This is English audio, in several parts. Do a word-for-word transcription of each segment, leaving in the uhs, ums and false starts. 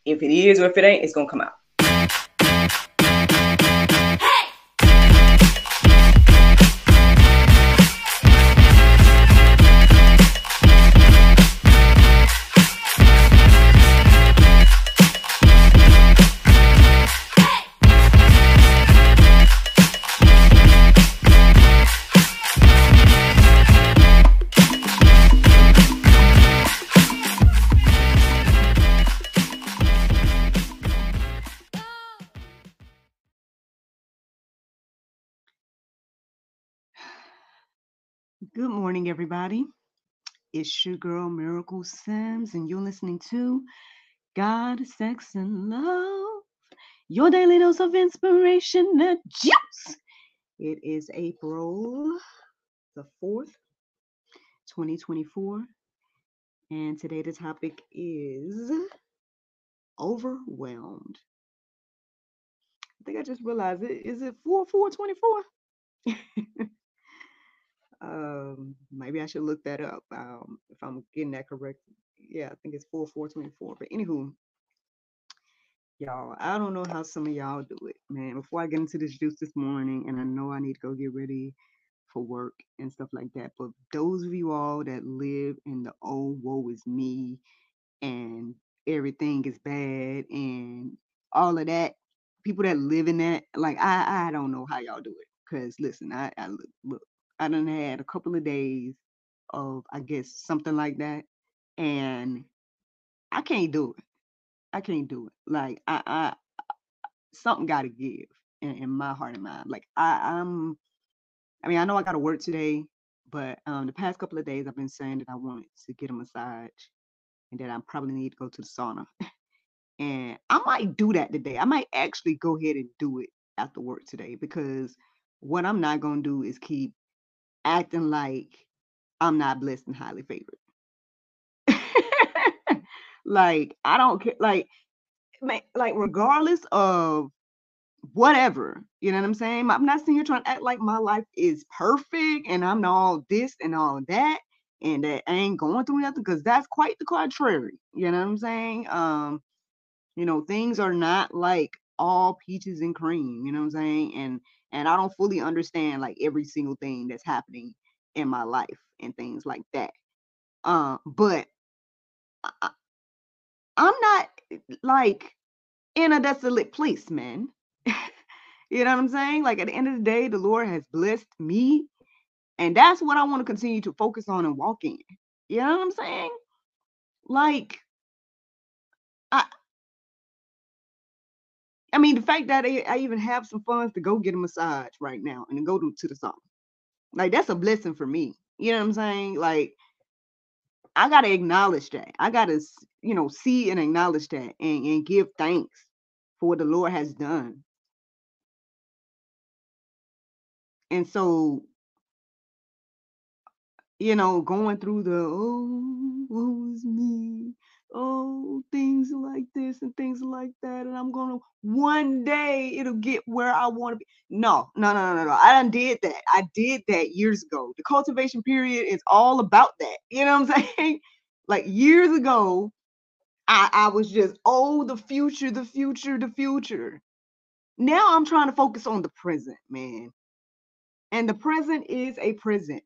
If it is or if it ain't, it's gonna come out. Good morning, everybody. It's your girl, Miracle Sims, and you're listening to God, Sex, and Love, your daily dose of inspiration and juice. It is April the fourth, twenty twenty-four, and today the topic is overwhelmed. I think I just realized it. Is it four four twenty-four? Um, maybe I should look that up. Um, if I'm getting that correct. Yeah, I think it's four four twenty-four. But anywho, y'all, I don't know how some of y'all do it, man. Before I get into this juice this morning, and I know I need to go get ready for work and stuff like that. But those of you all that live in the oh woe is me and everything is bad and all of that, people that live in that, like I, I don't know how y'all do it. Cause listen, I, I look, look, I done had a couple of days of, I guess, something like that, and I can't do it. I can't do it. Like I, I something got to give in, in my heart and mind. Like I, I'm. I mean, I know I got to work today, but um, the past couple of days I've been saying that I wanted to get a massage, and that I probably need to go to the sauna. And I might do that today. I might actually go ahead and do it after work today, because what I'm not gonna do is keep acting like I'm not blessed and highly favored. Like I don't care. Like, like regardless of whatever, you know what I'm saying? I'm not sitting here trying to act like my life is perfect and I'm all this and all that, and that I ain't going through nothing, because that's quite the contrary. You know what I'm saying? Um, you know, things are not like all peaches and cream, you know what I'm saying? And and I don't fully understand like every single thing that's happening in my life and things like that. Uh, but I, I'm not like in a desolate place, man. You know what I'm saying? Like at the end of the day, the Lord has blessed me, and that's what I want to continue to focus on and walk in. You know what I'm saying? Like, I, I mean, the fact that I, I even have some funds to go get a massage right now and to go to, to the sauna, like that's a blessing for me. You know what I'm saying? Like, I gotta acknowledge that. I gotta, you know, see and acknowledge that, and, and give thanks for what the Lord has done. And so, you know, going through the oh, woe is me, oh, things like this and things like that, and I'm gonna one day it'll get where I want to be. No, no, no, no, no. I done did that. I did that years ago. The cultivation period is all about that. You know what I'm saying? Like years ago, I, I was just, oh, the future, the future, the future. Now I'm trying to focus on the present, man. And the present is a present.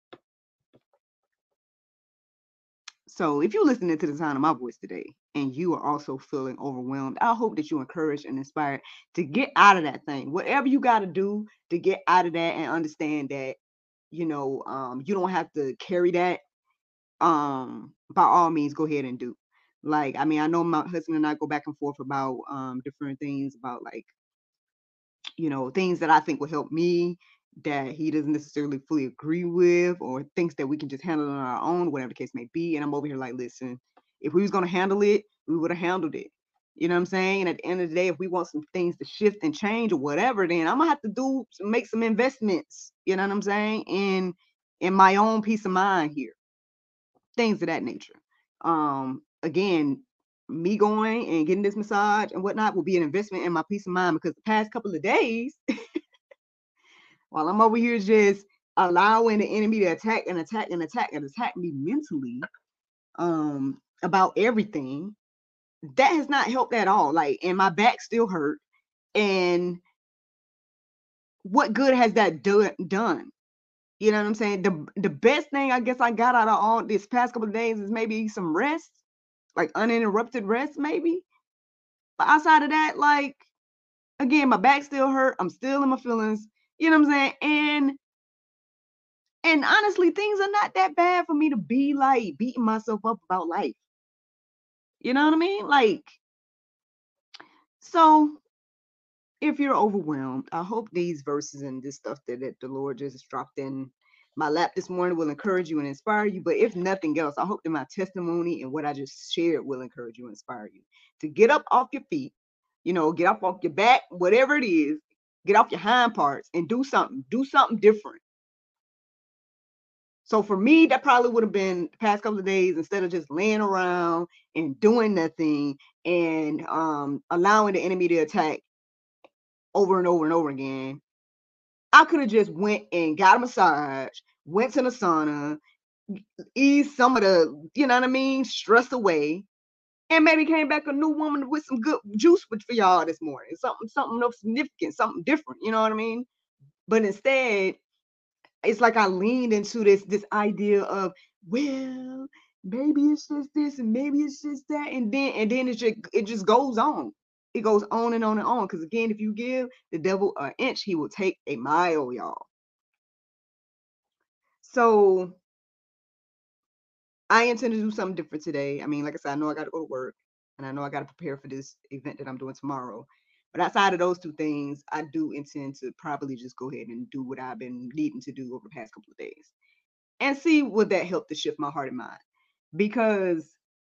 So if you're listening to the sound of my voice today and you are also feeling overwhelmed, I hope that you're encouraged and inspired to get out of that thing. Whatever you got to do to get out of that, and understand that, you know, um, you don't have to carry that. Um, by all means, go ahead and do. Like, I mean, I know my husband and I go back and forth about um, different things, about like, you know, things that I think will help me that he doesn't necessarily fully agree with, or thinks that we can just handle on our own, whatever the case may be. And I'm over here like, listen, if we was going to handle it, we would have handled it. You know what I'm saying? And at the end of the day, if we want some things to shift and change or whatever, then I'm gonna have to do make some investments, you know what I'm saying, in in my own peace of mind here. Things of that nature. Um, again, me going and getting this massage and whatnot will be an investment in my peace of mind, because the past couple of days, while I'm over here just allowing the enemy to attack and attack and attack and attack me mentally, um, about everything, that has not helped at all. Like, and my back still hurt. And what good has that do- done? You know what I'm saying? The the best thing I guess I got out of all this past couple of days is maybe some rest, like uninterrupted rest, maybe. But outside of that, like, again, my back still hurt. I'm still in my feelings. You know what I'm saying? And and honestly, things are not that bad for me to be like beating myself up about life. You know what I mean? Like, so if you're overwhelmed, I hope these verses and this stuff that, that the Lord just dropped in my lap this morning will encourage you and inspire you. But if nothing else, I hope that my testimony and what I just shared will encourage you and inspire you to get up off your feet, you know, get up off your back, whatever it is, get off your hind parts and do something, do something different. So for me, that probably would have been the past couple of days, instead of just laying around and doing nothing and um, allowing the enemy to attack over and over and over again. I could have just went and got a massage, went to the sauna, eased some of the, you know what I mean, stress away, and maybe came back a new woman with some good juice for y'all this morning. Something, something of significance, something different. You know what I mean? But instead, it's like I leaned into this this idea of, well, maybe it's just this and maybe it's just that, and then and then it just it just goes on. It goes on and on and on. Because again, if you give the devil an inch, he will take a mile, y'all. So I intend to do something different today. I mean, like I said, I know I got to go to work and I know I got to prepare for this event that I'm doing tomorrow. But outside of those two things, I do intend to probably just go ahead and do what I've been needing to do over the past couple of days and see would that help to shift my heart and mind. Because,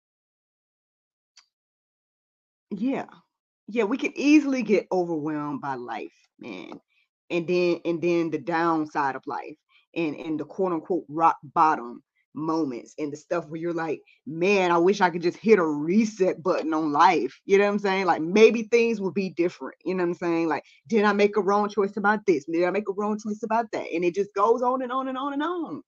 yeah, yeah, we can easily get overwhelmed by life, man. And then and then the downside of life and and the quote unquote rock bottom moments and the stuff where you're like, man, I wish I could just hit a reset button on life. You know what I'm saying? Like, maybe things would be different. You know what I'm saying? Like, did I make a wrong choice about this? Did I make a wrong choice about that? And it just goes on and on and on and on.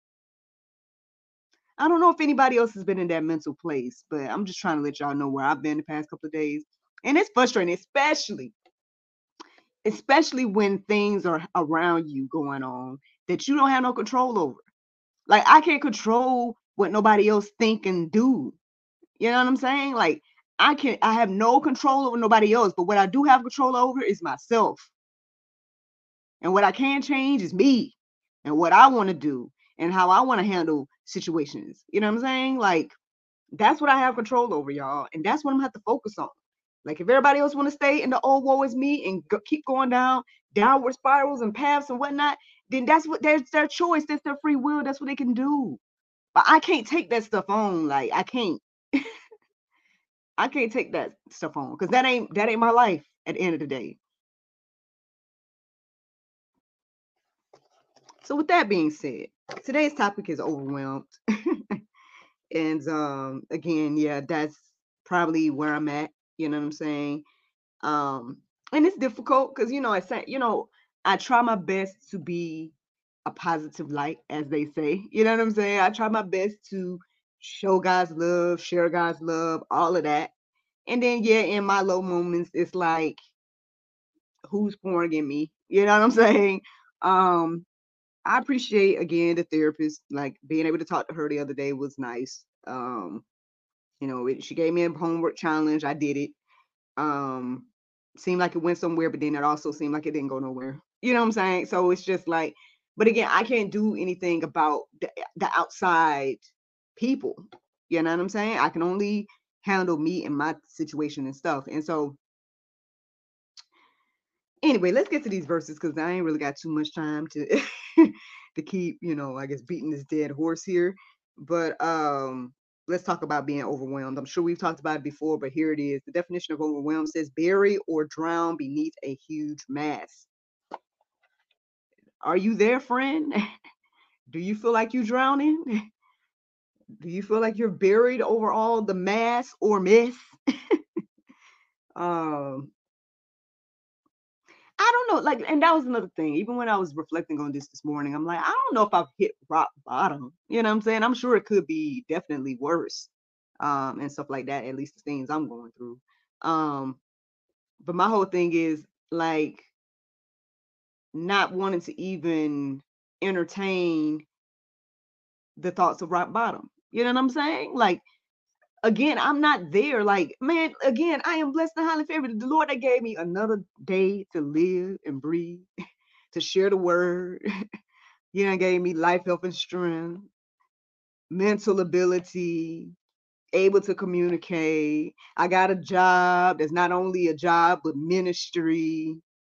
I don't know if anybody else has been in that mental place, but I'm just trying to let y'all know where I've been the past couple of days. And it's frustrating, especially, especially when things are around you going on that you don't have no control over. Like, I can't control what nobody else think and do. You know what I'm saying? Like, I can I have no control over nobody else, but what I do have control over is myself. And what I can change is me and what I want to do and how I want to handle situations. You know what I'm saying? Like, that's what I have control over, y'all. And that's what I'm gonna have to focus on. Like, if everybody else want to stay in the old woe is me and go, keep going down downward spirals and paths and whatnot, then that's what that's their choice. That's their free will. That's what they can do. But I can't take that stuff on. Like, I can't. I can't take that stuff on because that ain't that ain't my life at the end of the day. So with that being said, today's topic is overwhelmed. And um again, yeah, that's probably where I'm at. You know what I'm saying? Um, and it's difficult because, you know, I say, you know, I try my best to be a positive light, as they say. You know what I'm saying? I try my best to show God's love, share God's love, all of that. And then, yeah, in my low moments, it's like, who's pouring in me? You know what I'm saying? Um, I appreciate, again, the therapist. Like, being able to talk to her the other day was nice. Um, you know, it, she gave me a homework challenge. I did it. Um, seemed like it went somewhere, but then it also seemed like it didn't go nowhere. You know what I'm saying? So it's just like, but again, I can't do anything about the, the outside people. You know what I'm saying? I can only handle me and my situation and stuff. And so, anyway, let's get to these verses because I ain't really got too much time to to keep, you know, I guess beating this dead horse here. But um, let's talk about being overwhelmed. I'm sure we've talked about it before, but here it is. The definition of overwhelmed says bury or drown beneath a huge mass. Are you there, friend? Do you feel like you're drowning? Do you feel like you're buried over all the mass or mess? um, I don't know, like, and that was another thing. Even when I was reflecting on this this morning, I'm like, I don't know if I've hit rock bottom. You know what I'm saying? I'm sure it could be definitely worse. um, and stuff like that. At least the things I'm going through. Um, but my whole thing is like not wanting to even entertain the thoughts of rock bottom. You know what I'm saying? Like, again, I'm not there. Like, man, again, I am blessed and highly favored. The Lord that gave me another day to live and breathe, to share the word. You know, gave me life, health, and strength, mental ability, able to communicate. I got a job that's not only a job, but ministry.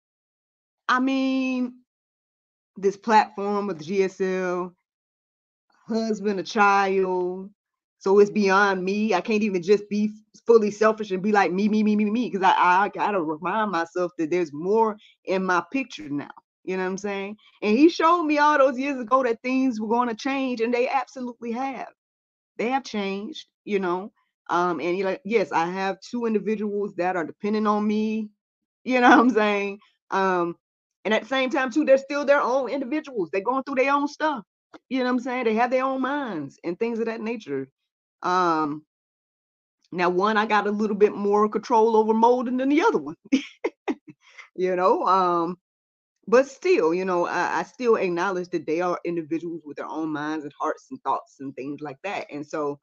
I mean, this platform with the G S L, husband, a child. So it's beyond me. I can't even just be fully selfish and be like me, me, me, me, me, because I, I gotta remind myself that there's more in my picture now. You know what I'm saying? And he showed me all those years ago that things were going to change, and they absolutely have. They have changed, you know. Um, and you're like, yes, I have two individuals that are depending on me. You know what I'm saying? Um, and at the same time, too, they're still their own individuals. They're going through their own stuff. You know what I'm saying? They have their own minds and things of that nature. Um, now, one, I got a little bit more control over molding than the other one. You know, um, but still, you know, I, I still acknowledge that they are individuals with their own minds and hearts and thoughts and things like that. And so,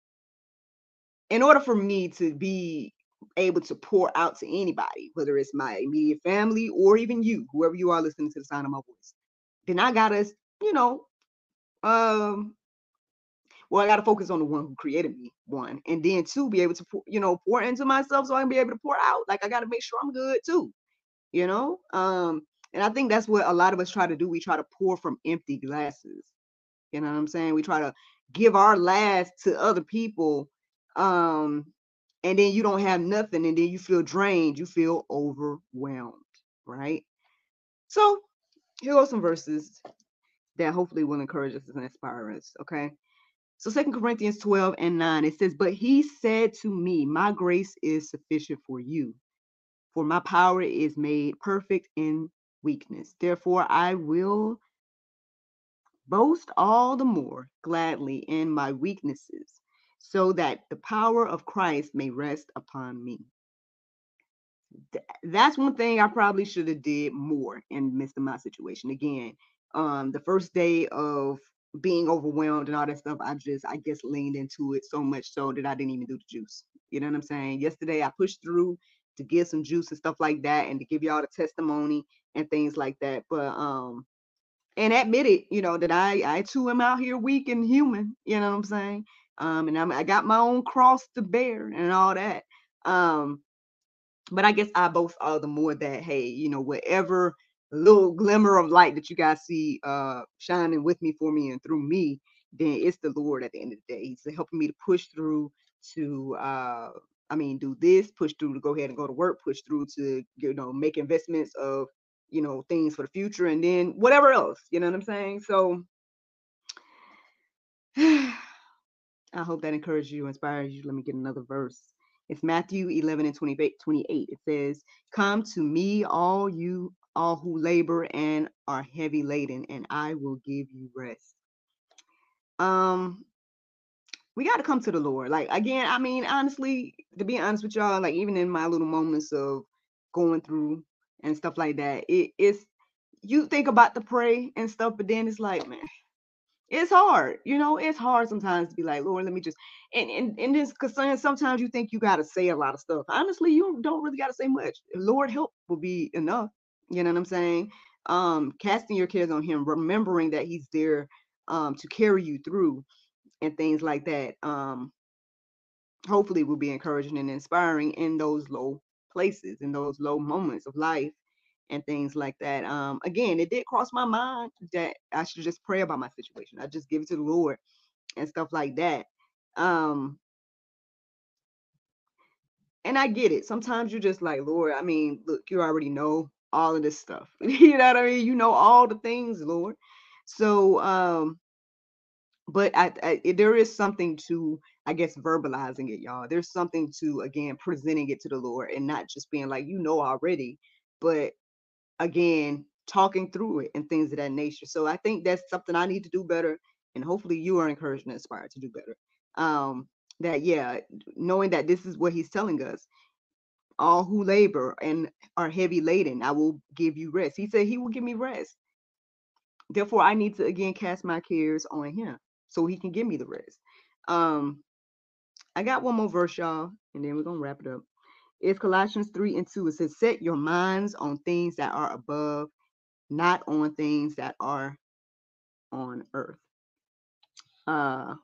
in order for me to be able to pour out to anybody, whether it's my immediate family or even you, whoever you are listening to the sound of my voice, then I gotta, you know, um, well, I gotta focus on the one who created me, one, and then two, be able to, pour, you know, pour into myself so I can be able to pour out. Like I gotta make sure I'm good too, you know. Um, and I think that's what a lot of us try to do. We try to pour from empty glasses. You know what I'm saying? We try to give our last to other people, um, and then you don't have nothing, and then you feel drained, you feel overwhelmed, right? So here are some verses that hopefully will encourage us and inspire us. Okay. So Second Corinthians twelve and nine, it says, "But he said to me, my grace is sufficient for you, for my power is made perfect in weakness. Therefore, I will boast all the more gladly in my weaknesses, so that the power of Christ may rest upon me." Th- That's one thing I probably should have did more in the midst of my situation. Again, um, the first day of being overwhelmed and all that stuff, I just, I guess, leaned into it so much so that I didn't even do the juice. You know what I'm saying? Yesterday, I pushed through to get some juice and stuff like that, and to give y'all the testimony and things like that. But um, and admitted, you know, that I I too am out here weak and human. You know what I'm saying? Um, and I'm, I got my own cross to bear and all that. Um, but I guess I boast all the more that, hey, you know, whatever little glimmer of light that you guys see uh shining with me, for me, and through me, then it's the Lord at the end of the day. He's helping me to push through to uh I mean do this, push through to go ahead and go to work, push through to, you know, make investments of, you know, things for the future, and then whatever else, you know what I'm saying? So I hope that encourages you, inspires you. Let me get another verse. It's Matthew eleven and twenty-eight. twenty-eight. It says, "Come to me, all you, all who labor and are heavy laden, and I will give you rest." Um, we got to come to the Lord. Like, again, I mean, honestly, to be honest with y'all, like, even in my little moments of going through and stuff like that, it, it's, you think about the pray and stuff, but then it's like, man, it's hard, you know, it's hard sometimes to be like, Lord, let me just, and and, and this, because sometimes you think you got to say a lot of stuff. Honestly, you don't really got to say much. Lord help will be enough. You know what I'm saying? Um, casting your cares on him, remembering that he's there um, to carry you through and things like that. Um, hopefully will be encouraging and inspiring in those low places, in those low moments of life and things like that. Um, again, it did cross my mind that I should just pray about my situation. I just give it to the Lord and stuff like that. Um, and I get it. Sometimes you're just like, Lord, I mean, look, you already know all of this stuff. You know what I mean? You know all the things, Lord. So, um, but I, I there is something to, I guess, verbalizing it, y'all. There's something to, again, presenting it to the Lord and not just being like, you know already, but again, talking through it and things of that nature. So I think that's something I need to do better, and hopefully you are encouraged and inspired to do better. Um, that, yeah, knowing that this is what he's telling us, all who labor and are heavy laden, I will give you rest. He said he will give me rest. Therefore, I need to again cast my cares on him so he can give me the rest. Um, I got one more verse, y'all, and then we're gonna wrap it up. It's Colossians three and two. It says, set your minds on things that are above, not on things that are on earth. Uh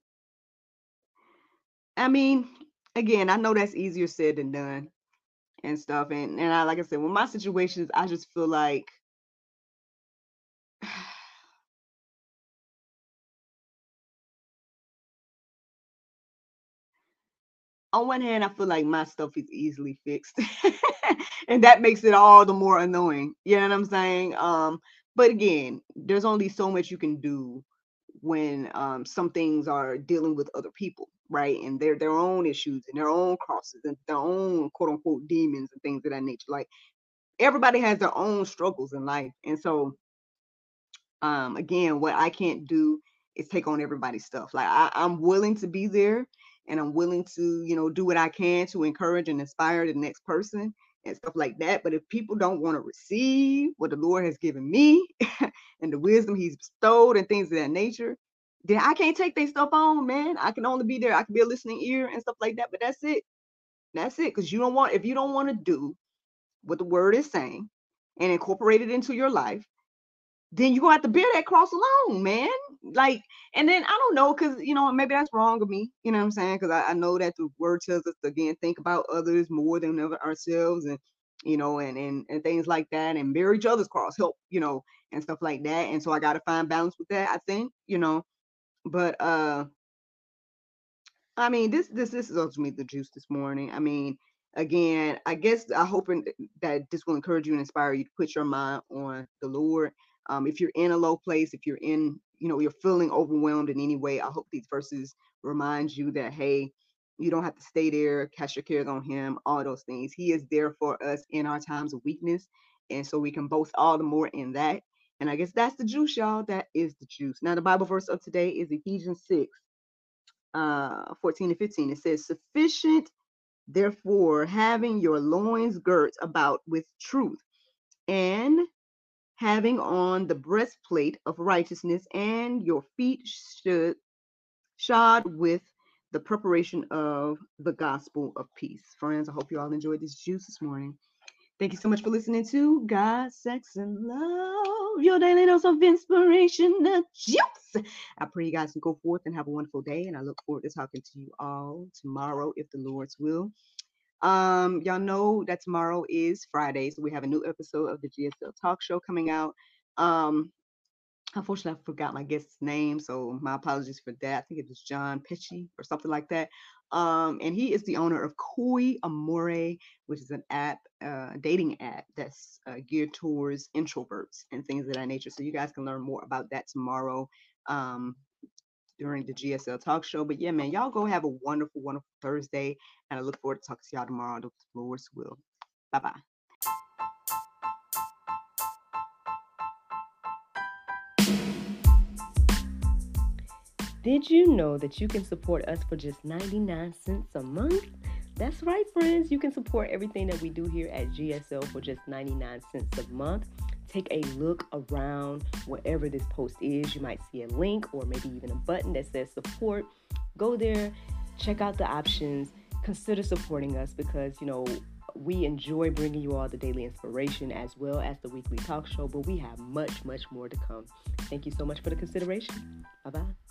I mean, again, I know that's easier said than done and stuff. And and I like I said, with my situations, I just feel like on one hand, I feel like my stuff is easily fixed. And that makes it all the more annoying. You know what I'm saying? Um, but again, there's only so much you can do when um some things are dealing with other people, right? And their their own issues and their own crosses and their own quote unquote demons and things of that nature. Like everybody has their own struggles in life. And so um again, what I can't do is take on everybody's stuff. Like I, I'm willing to be there and I'm willing to, you know, do what I can to encourage and inspire the next person and stuff like that. But if people don't want to receive what the Lord has given me and the wisdom he's bestowed and things of that nature, then I can't take their stuff on, man. I can only be there. I can be a listening ear and stuff like that. But that's it. That's it. Because you don't want, if you don't want to do what the word is saying and incorporate it into your life, then you're gonna have to bear that cross alone, man. Like, and then I don't know, because you know, maybe that's wrong of me, you know what I'm saying? Because I, I know that the word tells us to again think about others more than ever ourselves, and you know, and and and things like that, and bear each other's cross, help, you know, and stuff like that. And so I gotta find balance with that, I think, you know. But uh I mean, this this this is ultimately the juice this morning. I mean, again, I guess I hoping that this will encourage you and inspire you to put your mind on the Lord. Um, if you're in a low place, if you're in, you know, you're feeling overwhelmed in any way, I hope these verses remind you that hey, you don't have to stay there. Cast your cares on Him. All those things. He is there for us in our times of weakness, and so we can boast all the more in that. And I guess that's the juice, y'all. That is the juice. Now, the Bible verse of today is Ephesians six uh, fourteen to fifteen. It says, sufficient, therefore, having your loins girt about with truth, and having on the breastplate of righteousness, and your feet should shod with the preparation of the gospel of peace. Friends, I hope you all enjoyed this juice this morning. Thank you so much for listening to God, Sex, and Love, your daily dose of inspiration, the juice. I pray you guys can go forth and have a wonderful day, and I look forward to talking to you all tomorrow, if the Lord's will. Um, y'all know that tomorrow is Friday, so we have a new episode of the G S L Talk Show coming out. Um, Unfortunately, I forgot my guest's name, so my apologies for that. I think it was John Pesci or something like that. Um, and he is the owner of Koi Amore, which is an app, uh, dating app that's uh, geared towards introverts and things of that nature. So you guys can learn more about that tomorrow um, during the G S L Talk Show. But yeah, man, y'all go have a wonderful, wonderful Thursday, and I look forward to talking to y'all tomorrow. The Lord's will. Bye bye. Did you know that you can support us for just ninety-nine cents a month? That's right, friends. You can support everything that we do here at G S L for just ninety-nine cents a month. Take a look around wherever this post is. You might see a link or maybe even a button that says support. Go there, check out the options, consider supporting us because, you know, we enjoy bringing you all the daily inspiration as well as the weekly talk show, but we have much, much more to come. Thank you so much for the consideration. Bye-bye.